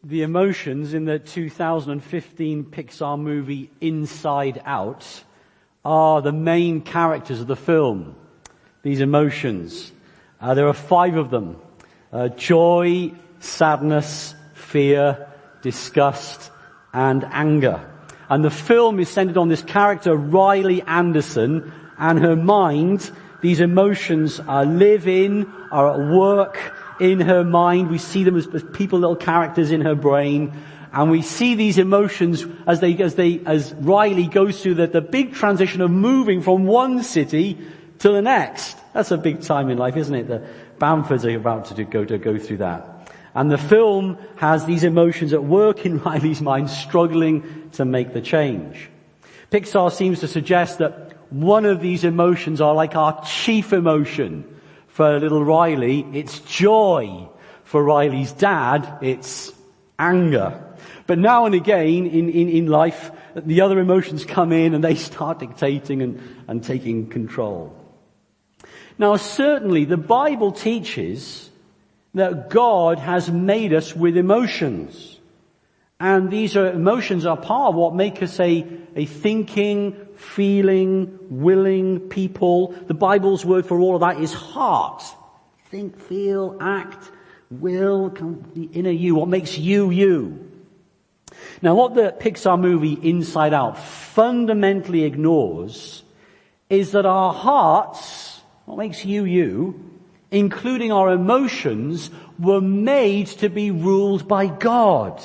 The emotions in the 2015 Pixar movie Inside Out are the main characters of the film. These emotions. There are 5 of them. Joy, sadness, fear, disgust, and anger. And the film is centered on this character, Riley Anderson, and her mind. These emotions live in, are at work in her mind. We see them as people, little characters in her brain. And we see these emotions as Riley goes through the big transition of moving from one city to the next. That's a big time in life, isn't it? The Bamfords are about to go through that. And the film has these emotions at work in Riley's mind, struggling to make the change. Pixar seems to suggest that one of these emotions are like our chief emotion. For little Riley, it's joy. For Riley's dad, it's anger. But now and again in life, the other emotions come in and they start dictating and taking control. Now certainly the Bible teaches that God has made us with emotions. And these emotions are part of what make us a thinking, feeling, willing people. The Bible's word for all of that is heart. Think, feel, act, will, the inner you, what makes you, you. Now what the Pixar movie Inside Out fundamentally ignores is that our hearts, what makes you, you, including our emotions, were made to be ruled by God.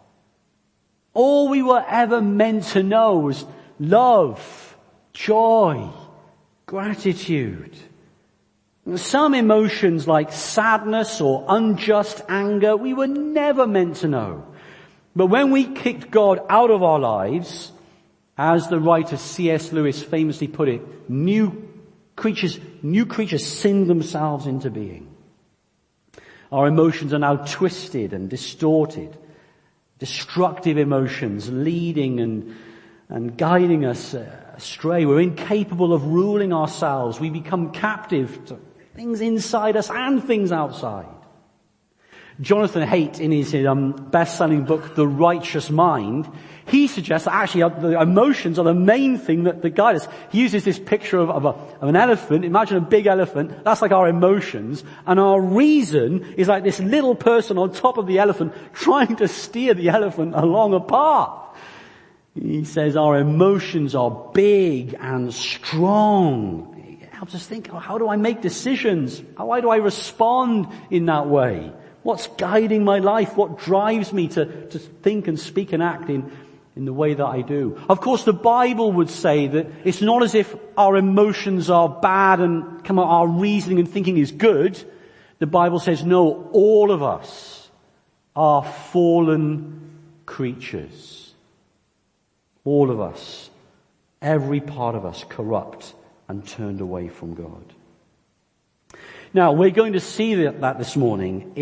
All we were ever meant to know was love, joy, gratitude. Some emotions like sadness or unjust anger, we were never meant to know. But when we kicked God out of our lives, as the writer C.S. Lewis famously put it, new creatures sinned themselves into being. Our emotions are now twisted and distorted. Destructive emotions leading and guiding us astray. We're incapable of ruling ourselves. We become captive to things inside us and things outside. Jonathan Haidt, in his best-selling book, The Righteous Mind, he suggests that actually the emotions are the main thing that guide us. He uses this picture of an elephant. Imagine a big elephant. That's like our emotions. And our reason is like this little person on top of the elephant trying to steer the elephant along a path. He says our emotions are big and strong. It helps us think, how do I make decisions? Why do I respond in that way? What's guiding my life? What drives me to think and speak and act in the way that I do? Of course, the Bible would say that it's not as if our emotions are bad and our reasoning and thinking is good. The Bible says, no, all of us are fallen creatures. All of us, every part of us, corrupt and turned away from God. Now, we're going to see that this morning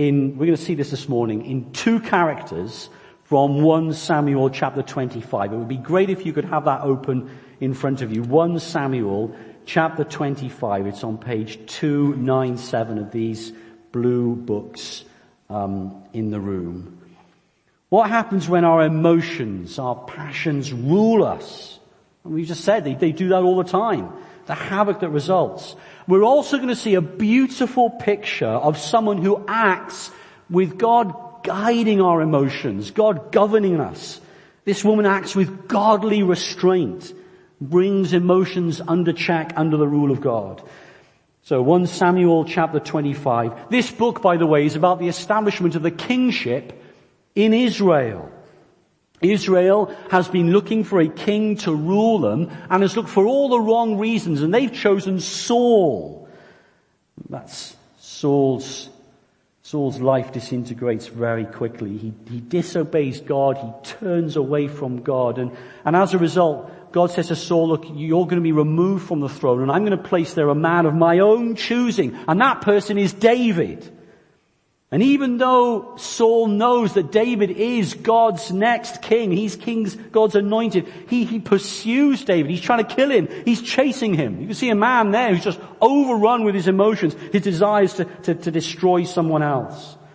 in 2 characters from 1 Samuel chapter 25. It would be great if you could have that open in front of you. 1 Samuel chapter 25. It's on page 297 of these blue books in the room. What happens when our emotions, our passions rule us? And we just said they do that all the time. The havoc that results. We're also going to see a beautiful picture of someone who acts with God guiding our emotions, God governing us. This woman acts with godly restraint, brings emotions under check, under the rule of God. So 1 Samuel chapter 25. This book, by the way, is about the establishment of the kingship in Israel. Israel has been looking for a king to rule them and has looked for all the wrong reasons, and they've chosen Saul. That's Saul's life disintegrates very quickly. He disobeys God, he turns away from God, and as a result, God says to Saul, look, you're going to be removed from the throne, and I'm going to place there a man of my own choosing, and that person is David. And even though Saul knows that David is God's next king, he's God's anointed, he pursues David. He's trying to kill him. He's chasing him. You can see a man there who's just overrun with his emotions, his desires to destroy someone else.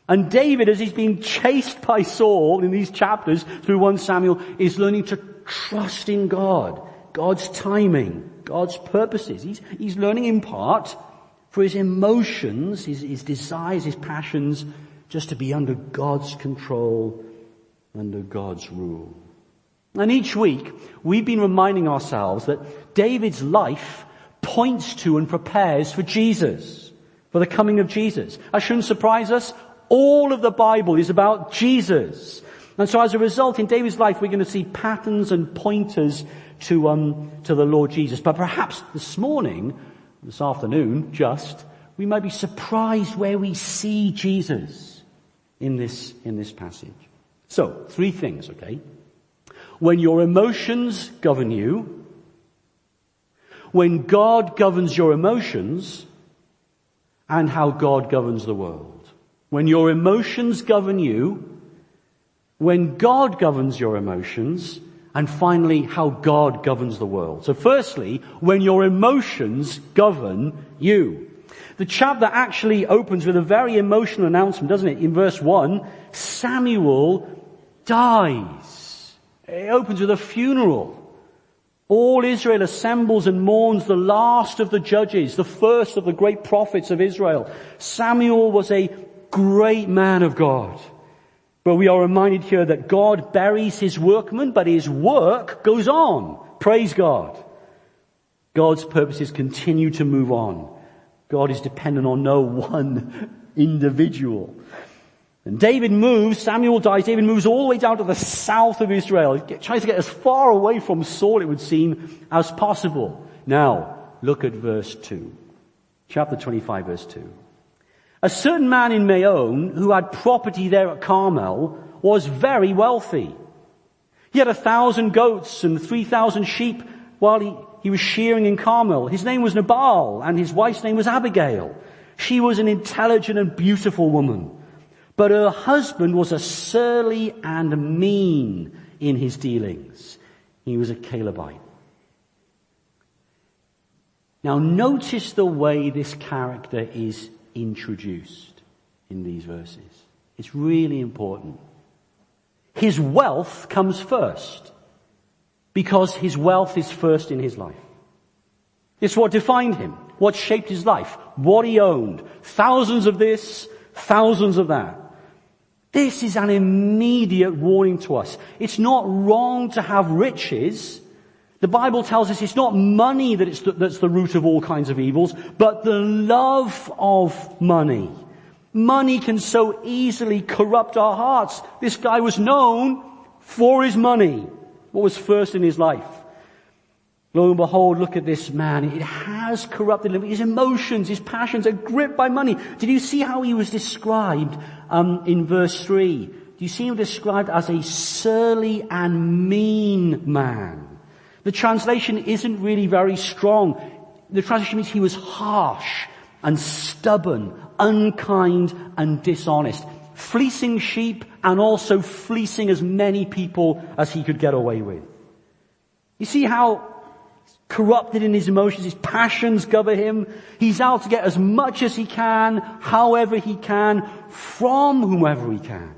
And David, as he's being chased by Saul in these chapters through 1 Samuel, is learning to trust in God, God's timing, God's purposes. He's learning in part for his emotions, his desires, his passions, just to be under God's control, under God's rule. And each week, we've been reminding ourselves that David's life points to and prepares for Jesus, for the coming of Jesus. That shouldn't surprise us. All of the Bible is about Jesus. And so as a result, in David's life, we're going to see patterns and pointers to the Lord Jesus. But perhaps this afternoon, we might be surprised where we see Jesus in this passage. So, 3 things, okay? When your emotions govern you, when God governs your emotions, and how God governs the world. When your emotions govern you, when God governs your emotions, and finally, how God governs the world. So firstly, when your emotions govern you. The chapter actually opens with a very emotional announcement, doesn't it? In verse 1, Samuel dies. It opens with a funeral. All Israel assembles and mourns the last of the judges, the first of the great prophets of Israel. Samuel was a great man of God. But we are reminded here that God buries his workmen, but his work goes on. Praise God. God's purposes continue to move on. God is dependent on no one individual. And Samuel dies, David moves all the way down to the south of Israel. He tries to get as far away from Saul, it would seem, as possible. Now, look at verse 2. Chapter 25, verse 2. A certain man in Maon, who had property there at Carmel, was very wealthy. He had 1,000 goats and 3,000 sheep while he was shearing in Carmel. His name was Nabal, and his wife's name was Abigail. She was an intelligent and beautiful woman. But her husband was a surly and mean in his dealings. He was a Calebite. Now notice the way this character is introduced in these verses. It's really important. His wealth comes first, because his wealth is first in his life. It's what defined him, what shaped his life, what he owned. Thousands of this, thousands of that. This is an immediate warning to us. It's not wrong to have riches. The Bible tells us it's not money that's the root of all kinds of evils, but the love of money. Money can so easily corrupt our hearts. This guy was known for his money. What was first in his life? Lo and behold, look at this man. It has corrupted him. His emotions, his passions are gripped by money. Did you see how he was described in verse 3? Do you see him described as a surly and mean man? The translation isn't really very strong. The translation means he was harsh and stubborn, unkind and dishonest, fleecing sheep and also fleecing as many people as he could get away with. You see how corrupted in his emotions, his passions govern him. He's out to get as much as he can, however he can, from whomever he can.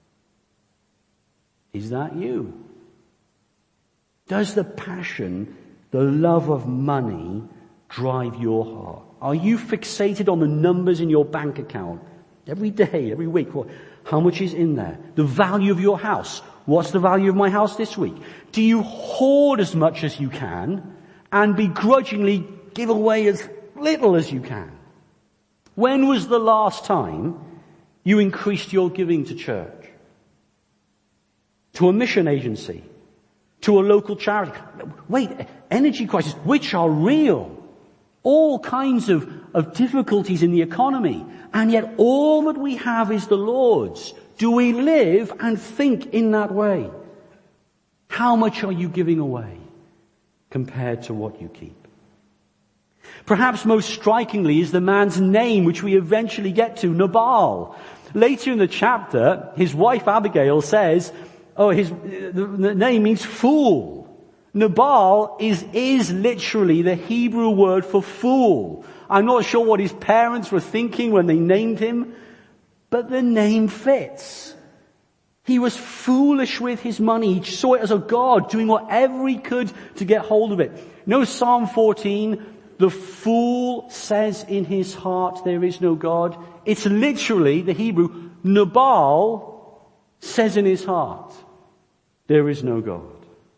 Is that you? Does the passion, the love of money, drive your heart? Are you fixated on the numbers in your bank account? Every day, every week, how much is in there? The value of your house. What's the value of my house this week? Do you hoard as much as you can and begrudgingly give away as little as you can? When was the last time you increased your giving to church? To a mission agency? To a local charity? Wait, energy crisis, which are real. All kinds of difficulties in the economy. And yet all that we have is the Lord's. Do we live and think in that way? How much are you giving away compared to what you keep? Perhaps most strikingly is the man's name, which we eventually get to, Nabal. Later in the chapter, his wife Abigail says, the name means fool. Nabal is literally the Hebrew word for fool. I'm not sure what his parents were thinking when they named him, But the name fits. He was foolish with his money. He saw it as a god, doing whatever he could to get hold of it. No, Psalm 14, the fool says in his heart, there is no God. It's literally the Hebrew, Nabal says in his heart, there is no God.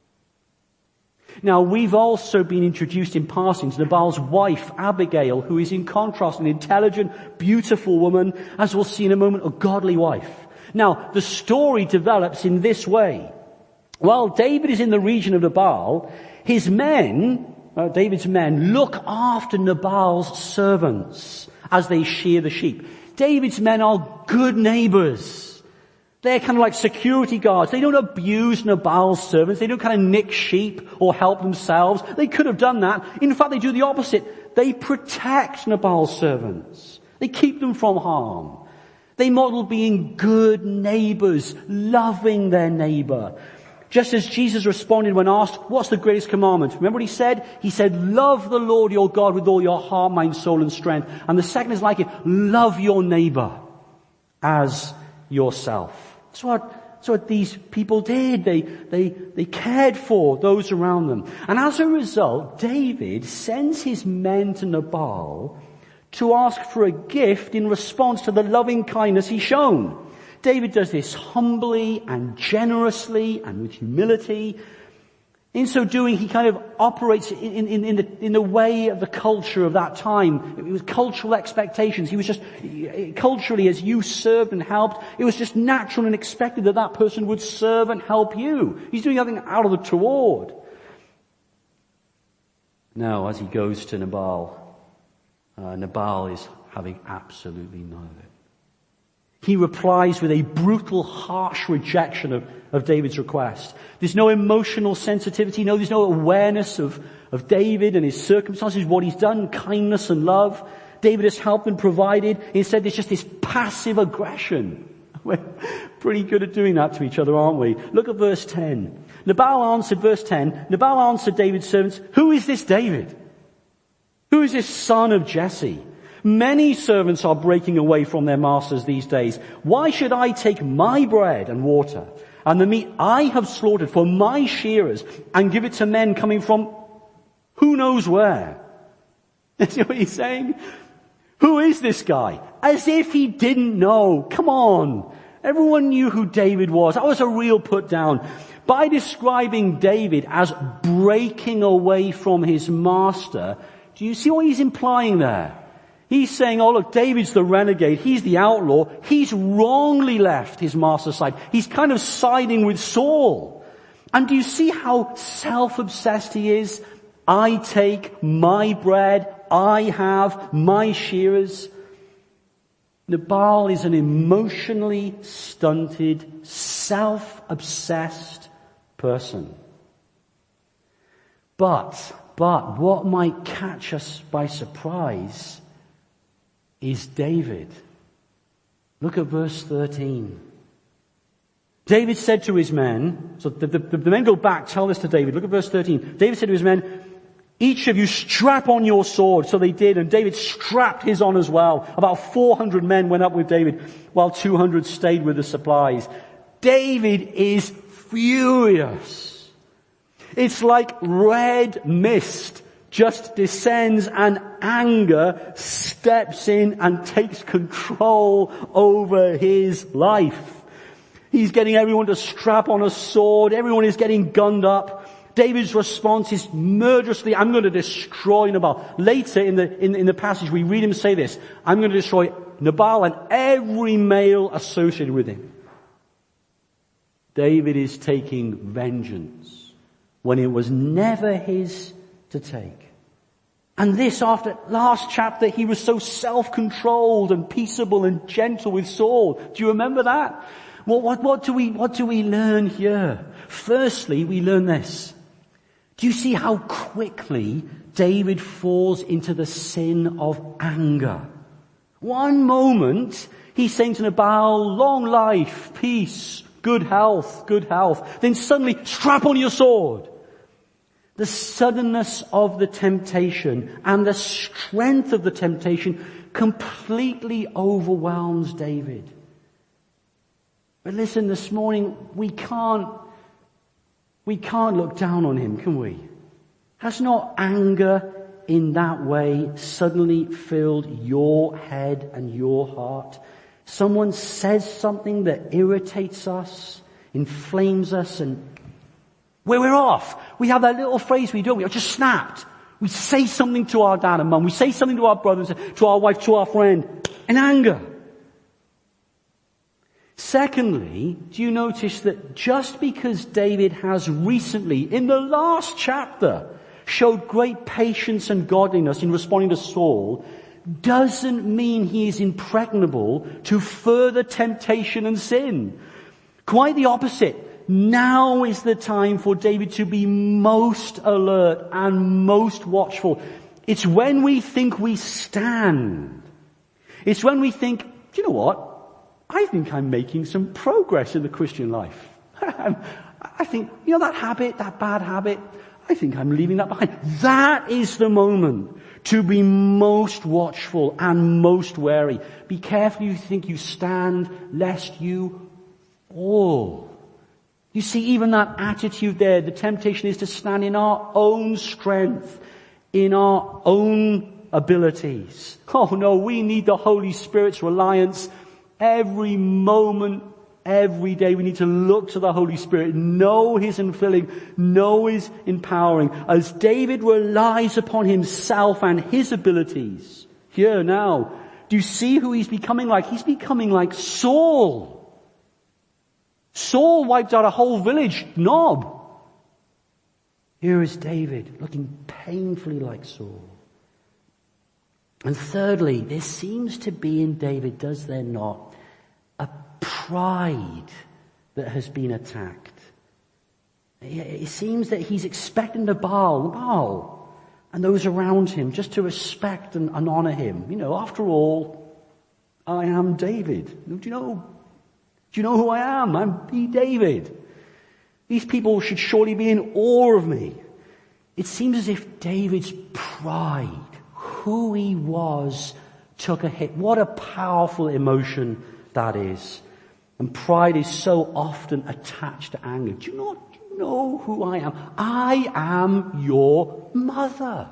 Now, we've also been introduced in passing to Nabal's wife, Abigail, who is in contrast an intelligent, beautiful woman, as we'll see in a moment, a godly wife. Now, the story develops in this way. While David is in the region of Nabal, his men, David's men, look after Nabal's servants as they shear the sheep. David's men are good neighbors. They're kind of like security guards. They don't abuse Nabal's servants. They don't kind of nick sheep or help themselves. They could have done that. In fact, they do the opposite. They protect Nabal's servants. They keep them from harm. They model being good neighbors, loving their neighbor. Just as Jesus responded when asked, what's the greatest commandment? Remember what he said? He said, love the Lord your God with all your heart, mind, soul, and strength. And the second is like it, love your neighbor as yourself. That's what these people did. They cared for those around them. And as a result, David sends his men to Nabal to ask for a gift in response to the loving kindness he's shown. David does this humbly and generously and with humility. In so doing, he kind of operates in the way of the culture of that time. It was cultural expectations. He was just, culturally, as you served and helped, it was just natural and expected that that person would serve and help you. He's doing nothing out of the toward. Now, as he goes to Nabal, Nabal is having absolutely none of it. He replies with a brutal, harsh rejection of David's request. There's no emotional sensitivity. No, there's no awareness of David and his circumstances, what he's done, kindness and love. David has helped and provided. Instead, there's just this passive aggression. We're pretty good at doing that to each other, aren't we? Look at verse 10. Verse 10, Nabal answered David's servants, who is this David? Who is this son of Jesse? Many servants are breaking away from their masters these days. Why should I take my bread and water and the meat I have slaughtered for my shearers and give it to men coming from who knows where? See what he's saying? Who is this guy? As if he didn't know. Come on. Everyone knew who David was. That was a real put down. By describing David as breaking away from his master, do you see what he's implying there? He's saying, oh look, David's the renegade, he's the outlaw, he's wrongly left his master's side. He's kind of siding with Saul. And do you see how self-obsessed he is? I take my bread, I have my shearers. Nabal is an emotionally stunted, self-obsessed person. But what might catch us by surprise is David. Look at verse 13. David said to his men, so the men go back, tell this to David. Look at verse 13. David said to his men, each of you strap on your sword. So they did, and David strapped his on as well. About 400 men went up with David, while 200 stayed with the supplies. David is furious. It's like red mist just descends and anger steps in and takes control over his life. He's getting everyone to strap on a sword. Everyone is getting gunned up. David's response is murderously, I'm going to destroy Nabal. Later in the passage we read him say this, I'm going to destroy Nabal and every male associated with him. David is taking vengeance when it was never his to take. And this, after last chapter, he was so self-controlled and peaceable and gentle with Saul. Do you remember that? Well, what do we learn here? Firstly, we learn this. Do you see how quickly David falls into the sin of anger? One moment, he's saying to Nabal, long life, peace, good health. Then suddenly, strap on your sword. The suddenness of the temptation and the strength of the temptation completely overwhelms David. But listen, this morning, we can't look down on him, can we? Has not anger in that way suddenly filled your head and your heart? Someone says something that irritates us, inflames us, and we're off. We have that little phrase we do, we are just snapped. We say something to our dad and mum, we say something to our brothers, to our wife, to our friend, in anger. Secondly, do you notice that just because David has recently, in the last chapter, showed great patience and godliness in responding to Saul, doesn't mean he is impregnable to further temptation and sin. Quite the opposite. Now is the time for David to be most alert and most watchful. It's when we think we stand. It's when we think, do you know what? I think I'm making some progress in the Christian life. I think, that habit, that bad habit, I think I'm leaving that behind. That is the moment to be most watchful and most wary. Be careful you think you stand, lest you fall. You see, even that attitude there, the temptation is to stand in our own strength, in our own abilities. Oh no, we need the Holy Spirit's reliance every moment, every day. We need to look to the Holy Spirit, know His infilling, know His empowering. As David relies upon himself and his abilities, here now, do you see who he's becoming like? He's becoming like Saul. Saul wiped out a whole village, Nob. Here is David, looking painfully like Saul. And thirdly, there seems to be in David, does there not, a pride that has been attacked. It seems that he's expecting the Baal, and those around him just to respect and honor him. After all, I am David. Do you know who I am? I'm David. These people should surely be in awe of me. It seems as if David's pride, who he was, took a hit. What a powerful emotion that is. And pride is so often attached to anger. Do you not know who I am? I am your mother.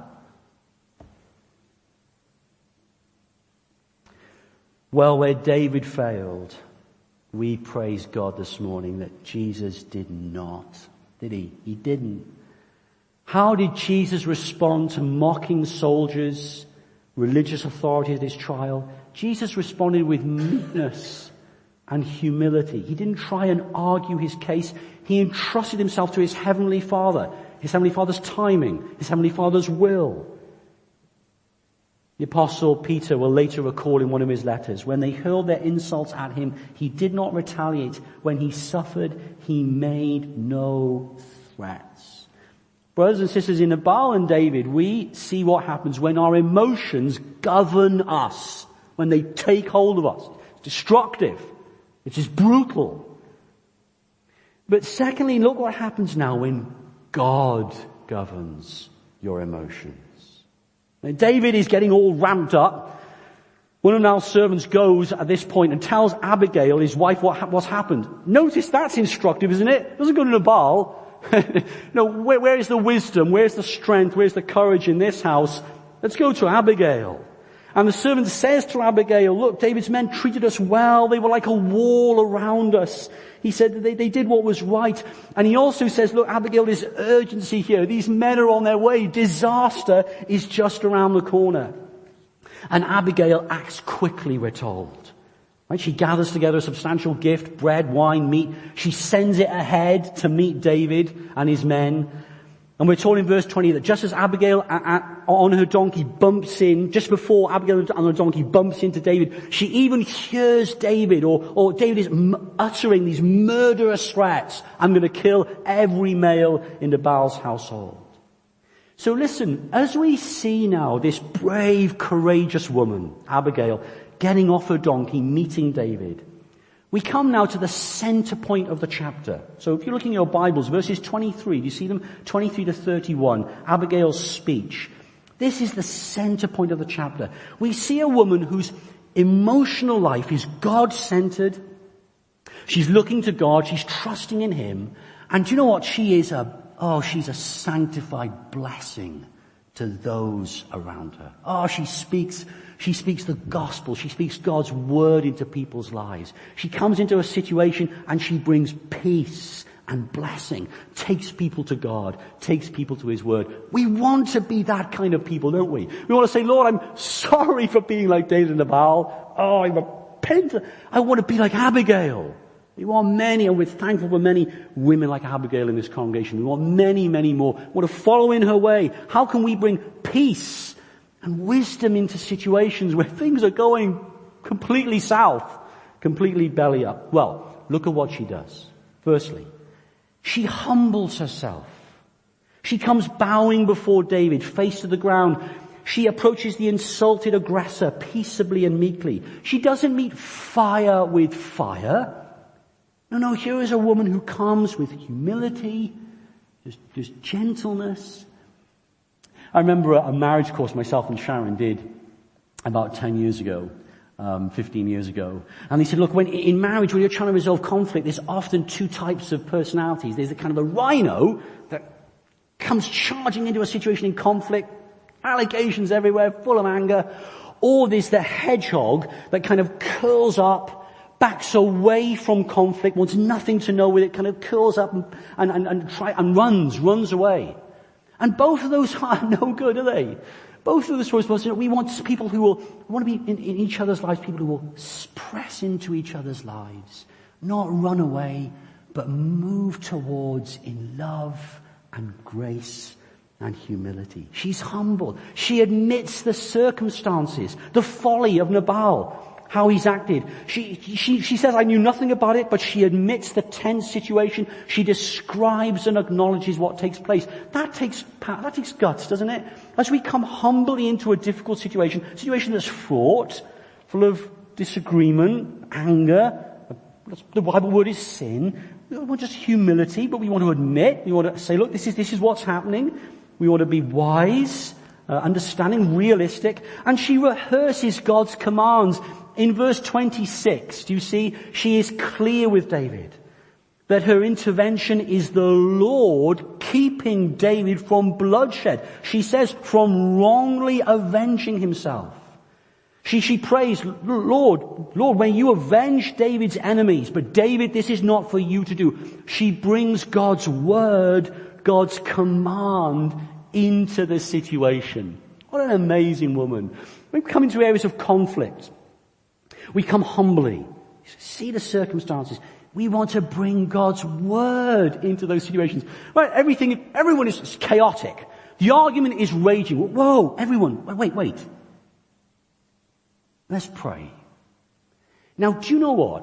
Well, where David failed, we praise God this morning that Jesus did not. Did he? He didn't. How did Jesus respond to mocking soldiers, religious authority at his trial? Jesus responded with meekness and humility. He didn't try and argue his case. He entrusted himself to his Heavenly Father, his Heavenly Father's timing, his Heavenly Father's will. The Apostle Peter will later recall in one of his letters, when they hurled their insults at him, he did not retaliate. When he suffered, he made no threats. Brothers and sisters, in Nabal and David, we see what happens when our emotions govern us, when they take hold of us. It's destructive. It's just brutal. But secondly, look what happens now when God governs your emotions. Now, David is getting all ramped up. One of Nabal's servants goes at this point and tells Abigail, his wife, what's happened. Notice that's instructive, isn't it? It doesn't go to Nabal. No, where is the wisdom? Where's the strength? Where's the courage in this house? Let's go to Abigail. And the servant says to Abigail, look, David's men treated us well. They were like a wall around us. He said they did what was right. And he also says, look, Abigail, there's urgency here. These men are on their way. Disaster is just around the corner. And Abigail acts quickly, we're told. Right? She gathers together a substantial gift, bread, wine, meat. She sends it ahead to meet David and his men. And we're told in verse 20 that just as Abigail on her donkey bumps in, just before Abigail on her donkey bumps into David, she even hears David, or David is uttering these murderous threats. I'm going to kill every male in Nabal's household. So listen, as we see now this brave, courageous woman, Abigail, getting off her donkey, meeting David, we come now to the center point of the chapter. So if you're looking at your Bibles, verses 23, do you see them? 23 to 31, Abigail's speech. This is the center point of the chapter. We see a woman whose emotional life is God-centered, She's looking to God. She's trusting in Him. And do you know what? She's a sanctified blessing to those around her. Oh, she speaks the gospel. She speaks God's word into people's lives. She comes into a situation and she brings peace and blessing, takes people to God, takes people to His word. We want to be that kind of people, don't we? We want to say, Lord, I'm sorry for being like David and Nabal. Oh, I repent. I want to be like Abigail. We want many, and we're thankful for many women like Abigail in this congregation. We want many, many more. We want to follow in her way. How can we bring peace and wisdom into situations where things are going completely south, completely belly up? Well, look at what she does. Firstly, she humbles herself. She comes bowing before David, face to the ground. She approaches the insulted aggressor peaceably and meekly. She doesn't meet fire with fire. No, here is a woman who comes with humility, just gentleness. I remember a marriage course myself and Sharon did about 10 years ago, 15 years ago. And they said, look, in marriage, when you're trying to resolve conflict, there's often two types of personalities. There's the kind of the rhino that comes charging into a situation in conflict, allegations everywhere, full of anger. Or there's the hedgehog that kind of curls up, backs away from conflict, wants nothing to know with it, kind of curls up and runs away. And both of those are no good, are they? Both of those, we want people who want to be in each other's lives, people who will press into each other's lives, not run away, but move towards in love and grace and humility. She's humble. She admits the circumstances, the folly of Nabal, how he's acted. She says, I knew nothing about it, but she admits the tense situation. She describes and acknowledges what takes place. That takes guts, doesn't it? As we come humbly into a difficult situation that's fraught, full of disagreement, anger. The Bible word is sin. We want just humility, but we want to admit, we want to say, look, this is what's happening. We want to be wise, understanding, realistic. And she rehearses God's commands. In verse 26, do you see? She is clear with David that her intervention is the Lord keeping David from bloodshed. She says, from wrongly avenging himself. She prays, Lord, may you avenge David's enemies. But David, this is not for you to do. She brings God's word, God's command into the situation. What an amazing woman. We come into areas of conflict. We come humbly. See the circumstances. We want to bring God's word into those situations. Right, everyone is chaotic. The argument is raging. Whoa, everyone, wait. Let's pray. Now, do you know what?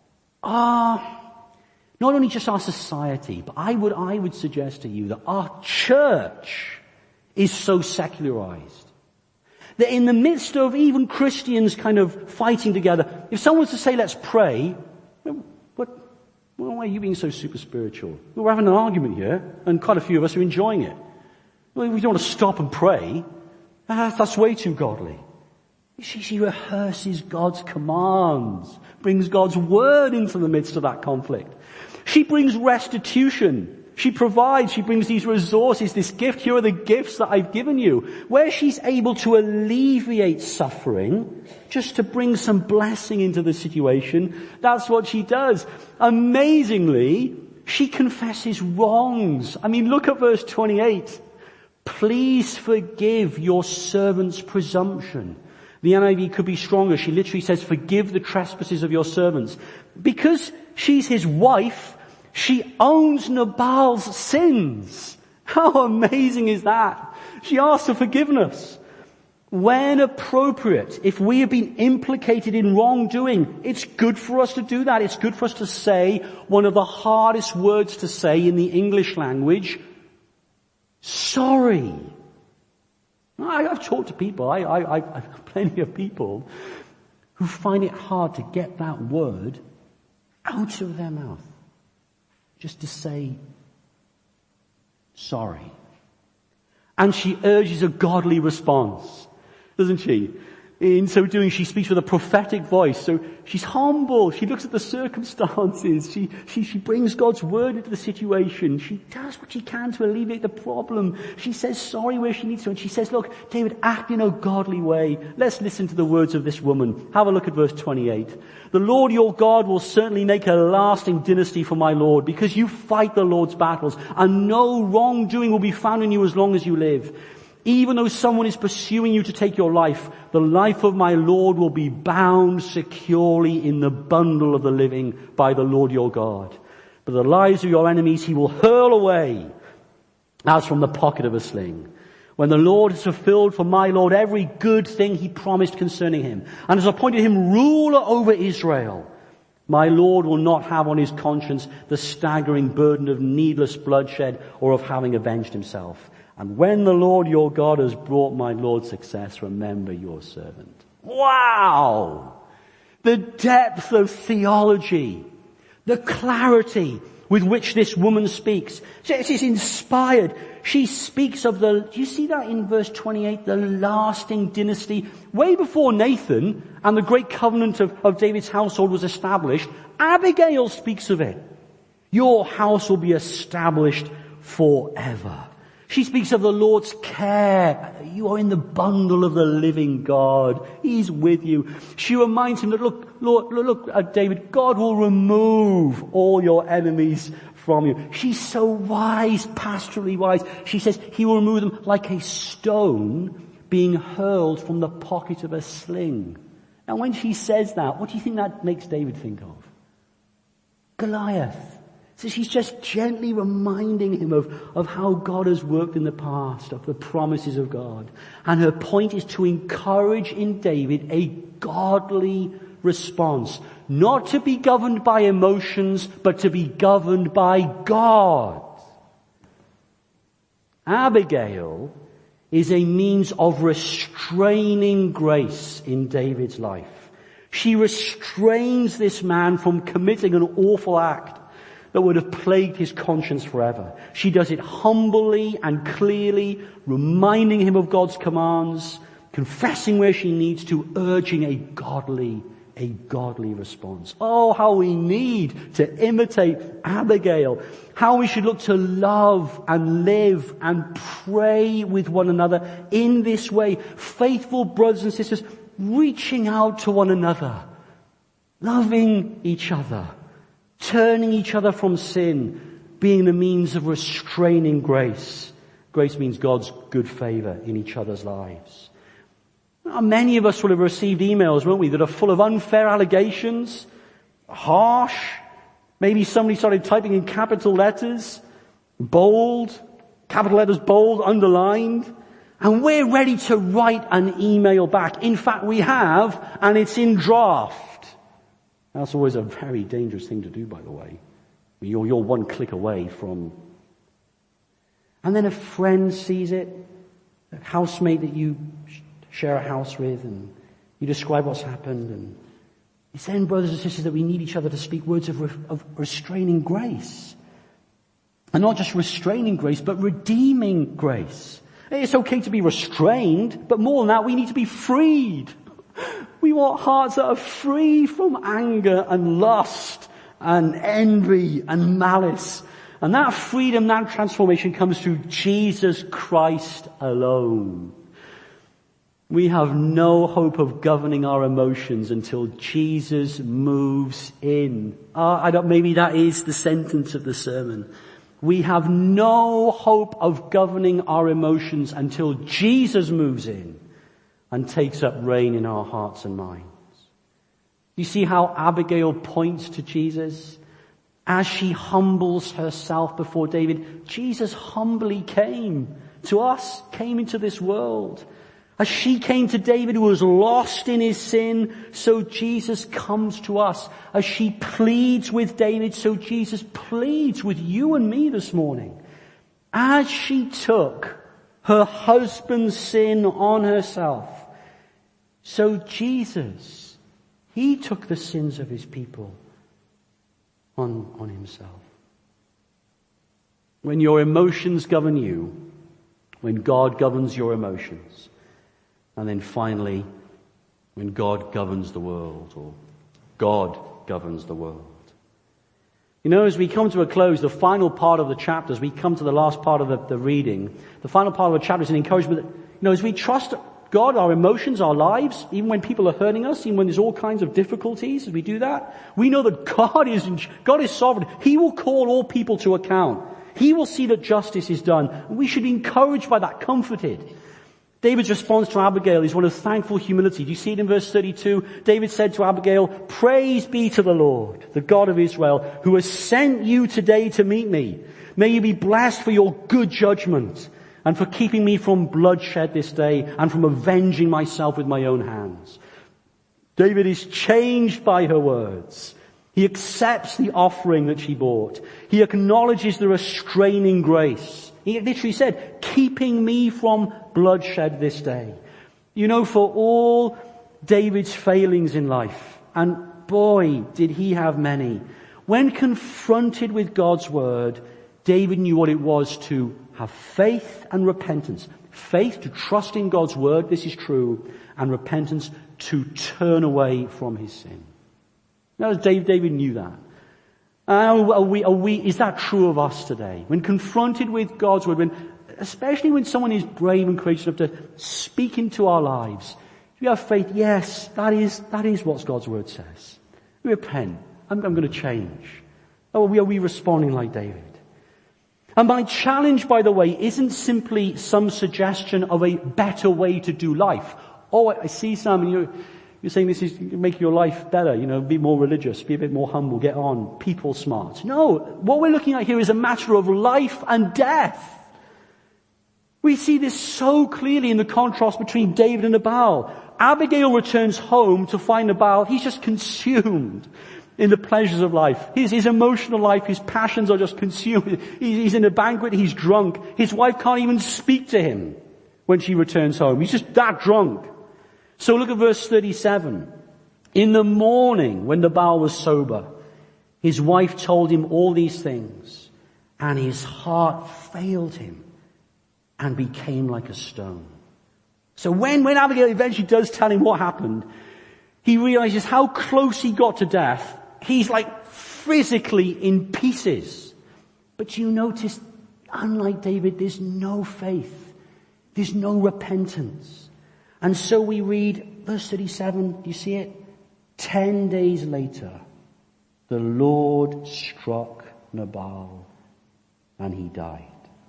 Not only just our society, but I would suggest to you that our church is so secularized that in the midst of even Christians kind of fighting together, if someone was to say, let's pray, why are you being so super spiritual? We're having an argument here, and quite a few of us are enjoying it. We don't want to stop and pray. That's way too godly. She rehearses God's commands, brings God's word into the midst of that conflict. She brings restitution. She provides, she brings these resources, this gift. Here are the gifts that I've given you. Where she's able to alleviate suffering, just to bring some blessing into the situation, that's what she does. Amazingly, she confesses wrongs. I mean, look at verse 28. Please forgive your servant's presumption. The NIV could be stronger. She literally says, forgive the trespasses of your servants. Because she's his wife, she owns Nabal's sins. How amazing is that? She asks for forgiveness. When appropriate, if we have been implicated in wrongdoing, it's good for us to do that. It's good for us to say one of the hardest words to say in the English language, sorry. I've talked to people, I've plenty of people who find it hard to get that word out of their mouth. Just to say, sorry. And she urges a godly response, doesn't she? In so doing, she speaks with a prophetic voice. So she's humble. She looks at the circumstances. She brings God's word into the situation. She does what she can to alleviate the problem. She says sorry where she needs to. And she says, look, David, act in a godly way. Let's listen to the words of this woman. Have a look at verse 28. The Lord your God will certainly make a lasting dynasty for my Lord, because you fight the Lord's battles, and no wrongdoing will be found in you as long as you live. Even though someone is pursuing you to take your life, the life of my Lord will be bound securely in the bundle of the living by the Lord your God. But the lives of your enemies he will hurl away as from the pocket of a sling. When the Lord has fulfilled for my Lord every good thing he promised concerning him, and has appointed him ruler over Israel, my Lord will not have on his conscience the staggering burden of needless bloodshed or of having avenged himself. And when the Lord your God has brought my Lord success, remember your servant. Wow! The depth of theology, the clarity with which this woman speaks. It is inspired. She speaks of do you see that in verse 28? The lasting dynasty. Way before Nathan and the great covenant of David's household was established, Abigail speaks of it. Your house will be established forever. She speaks of the Lord's care. You are in the bundle of the living God. He's with you. She reminds him that, look, David, God will remove all your enemies from you. She's so wise, pastorally wise. She says he will remove them like a stone being hurled from the pocket of a sling. Now when she says that, what do you think that makes David think of? Goliath. So she's just gently reminding him of how God has worked in the past, of the promises of God. And her point is to encourage in David a godly response. Not to be governed by emotions, but to be governed by God. Abigail is a means of restraining grace in David's life. She restrains this man from committing an awful act that would have plagued his conscience forever. She does it humbly and clearly, reminding him of God's commands, confessing where she needs to, urging a godly response. Oh, how we need to imitate Abigail. How we should look to love and live and pray with one another in this way. Faithful brothers and sisters, reaching out to one another, loving each other, turning each other from sin, being the means of restraining grace. Grace means God's good favor in each other's lives. Now, many of us will have received emails, won't we, that are full of unfair allegations, harsh. Maybe somebody started typing in capital letters, bold, capital letters bold, underlined. And we're ready to write an email back. In fact, we have, and it's in draft. That's always a very dangerous thing to do, by the way. You're one click away from... And then a friend sees it, a housemate that you share a house with, and you describe what's happened. And it's then, brothers and sisters, that we need each other to speak words of restraining grace. And not just restraining grace, but redeeming grace. It's okay to be restrained, but more than that, we need to be freed. We want hearts that are free from anger and lust and envy and malice. And that freedom, that transformation comes through Jesus Christ alone. We have no hope of governing our emotions until Jesus moves in. Maybe that is the sentence of the sermon. We have no hope of governing our emotions until Jesus moves in and takes up reign in our hearts and minds. You see how Abigail points to Jesus? As she humbles herself before David, Jesus humbly came to us, came into this world. As she came to David who was lost in his sin, so Jesus comes to us. As she pleads with David, so Jesus pleads with you and me this morning. As she took her husband's sin on herself, so Jesus, he took the sins of his people on himself. When your emotions govern you, when God governs your emotions, and then finally, when God governs the world, or God governs the world. You know, as we come to a close, the final part of the chapter, as we come to the last part of the reading, the final part of the chapter is an encouragement that, as we trust God, our emotions, our lives, even when people are hurting us, even when there's all kinds of difficulties, as we do that, we know that God is sovereign. He will call all people to account. He will see that justice is done. And we should be encouraged by that, comforted. David's response to Abigail is one of thankful humility. Do you see it in verse 32? David said to Abigail, "Praise be to the Lord, the God of Israel, who has sent you today to meet me. May you be blessed for your good judgment and for keeping me from bloodshed this day and from avenging myself with my own hands." David is changed by her words. He accepts the offering that she brought. He acknowledges the restraining grace. He literally said, "Keeping me from bloodshed this day." You know, for all David's failings in life, and boy, did he have many, when confronted with God's word, David knew what it was to have faith and repentance. Faith to trust in God's word, this is true, and repentance to turn away from his sin. Now, David knew that. Is that true of us today? When confronted with God's word, especially when someone is brave and courageous enough to speak into our lives, do we have faith? Yes, that is what God's word says. We repent. I'm going to change. Are we responding like David? And my challenge, by the way, isn't simply some suggestion of a better way to do life. Oh, I see some, and you're saying this is make your life better, be more religious, be a bit more humble, get on, people smart. No, what we're looking at here is a matter of life and death. We see this so clearly in the contrast between David and Nabal. Abigail returns home to find Nabal. He's just consumed in the pleasures of life. His emotional life, his passions are just consumed. He's in a banquet, he's drunk. His wife can't even speak to him when she returns home. He's just that drunk. So look at verse 37. In the morning, when Nabal was sober, his wife told him all these things, and his heart failed him and became like a stone. So when Abigail eventually does tell him what happened, he realizes how close he got to death. He's like physically in pieces. But you notice, unlike David, there's no faith. There's no repentance. And so we read verse 37, do you see it? 10 days later, the Lord struck Nabal and he died.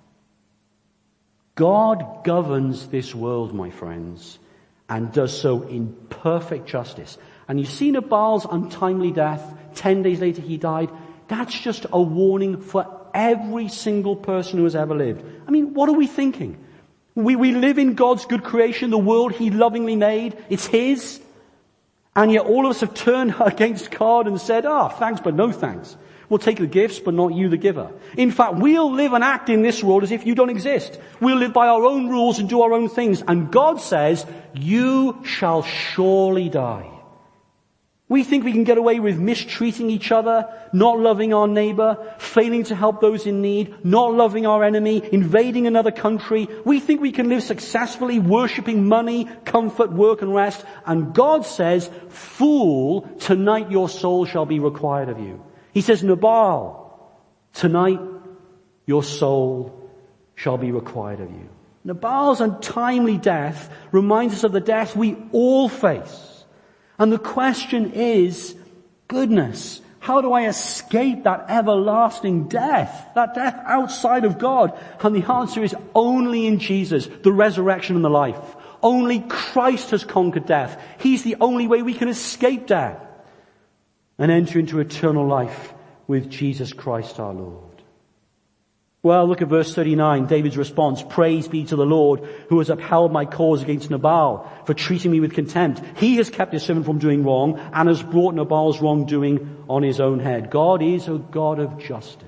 God governs this world, my friends, and does so in perfect justice. And you see Nabal's untimely death, 10 days later he died. That's just a warning for every single person who has ever lived. I mean, what are we thinking? We live in God's good creation, the world he lovingly made. It's his. And yet all of us have turned against God and said, thanks, but no thanks. We'll take the gifts, but not you, the giver. In fact, we'll live and act in this world as if you don't exist. We'll live by our own rules and do our own things. And God says, you shall surely die. We think we can get away with mistreating each other, not loving our neighbor, failing to help those in need, not loving our enemy, invading another country. We think we can live successfully, worshipping money, comfort, work, and rest. And God says, fool, tonight your soul shall be required of you. He says, Nabal, tonight your soul shall be required of you. Nabal's untimely death reminds us of the death we all face. And the question is, goodness, how do I escape that everlasting death? That death outside of God? And the answer is only in Jesus, the resurrection and the life. Only Christ has conquered death. He's the only way we can escape death and enter into eternal life with Jesus Christ our Lord. Well, look at verse 39, David's response. Praise be to the Lord who has upheld my cause against Nabal for treating me with contempt. He has kept his servant from doing wrong and has brought Nabal's wrongdoing on his own head. God is a God of justice.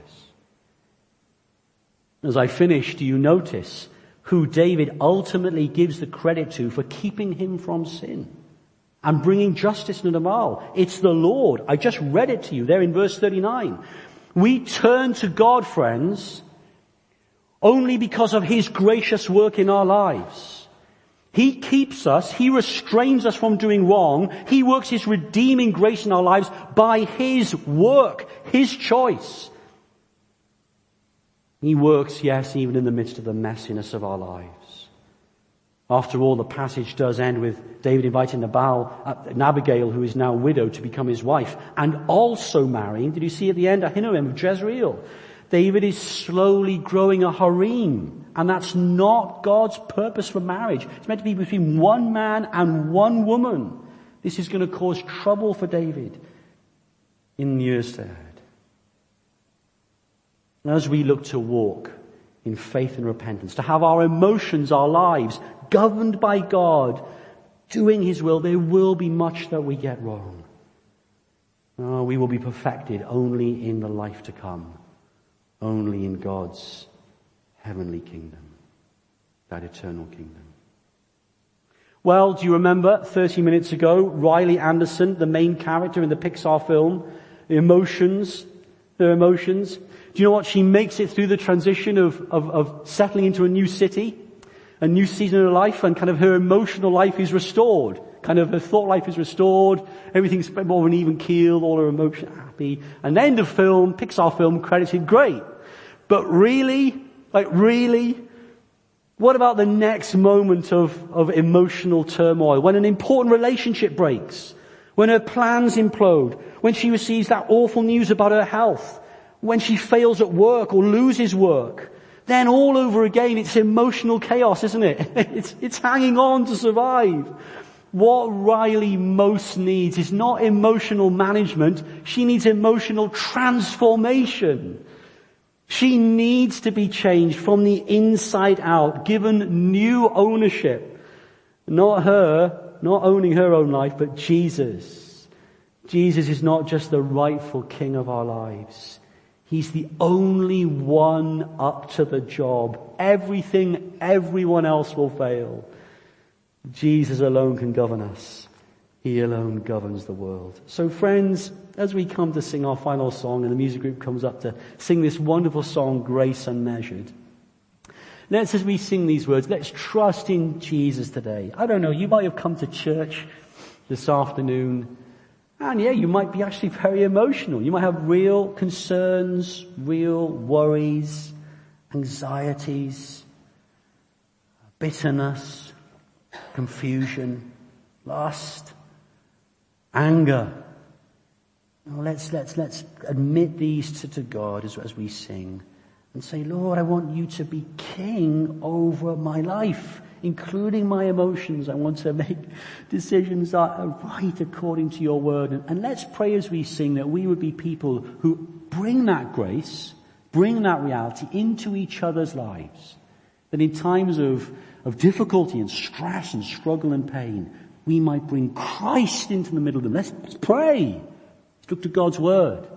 As I finish, do you notice who David ultimately gives the credit to for keeping him from sin and bringing justice to Nabal? It's the Lord. I just read it to you there in verse 39. We turn to God, friends, only because of his gracious work in our lives. He keeps us. He restrains us from doing wrong. He works His redeeming grace in our lives by His work, His choice. He works, yes, even in the midst of the messiness of our lives. After all, the passage does end with David inviting Abigail, who is now widowed, to become his wife, and also marrying, did you see at the end, Ahinoam of Jezreel? David is slowly growing a harem, and that's not God's purpose for marriage. It's meant to be between one man and one woman. This is going to cause trouble for David in years ahead. As we look to walk in faith and repentance, to have our emotions, our lives governed by God, doing His will, there will be much that we get wrong. We will be perfected only in the life to come, only in God's heavenly kingdom, that eternal kingdom. Well, do you remember 30 minutes ago, Riley Anderson, the main character in the Pixar film, her emotions? Do you know what? She makes it through the transition of settling into a new city, a new season of her life, and kind of her emotional life is restored. Kind of her thought life is restored. Everything's more of an even keel, all her emotion happy. And the end of film, Pixar film, credited great. But really, what about the next moment of emotional turmoil? When an important relationship breaks, when her plans implode, when she receives that awful news about her health, when she fails at work or loses work, then all over again it's emotional chaos, isn't it? It's hanging on to survive. What Riley most needs is not emotional management. She needs emotional transformation. She needs to be changed from the inside out, given new ownership. Not owning her own life, but Jesus. Jesus is not just the rightful king of our lives. He's the only one up to the job. Everyone else will fail. Jesus alone can govern us. He alone governs the world. So friends, as we come to sing our final song and the music group comes up to sing this wonderful song, Grace Unmeasured, as we sing these words, let's trust in Jesus today. I don't know, you might have come to church this afternoon, and you might be actually very emotional. You might have real concerns, real worries, anxieties, bitterness, confusion, lust, anger. Let's admit these to God as we sing and say, Lord, I want you to be king over my life, including my emotions. I want to make decisions that are right according to your word. And let's pray as we sing that we would be people who bring that grace, bring that reality into each other's lives. That in times of difficulty and stress and struggle and pain, we might bring Christ into the middle of them. Let's pray. Let's look to God's word.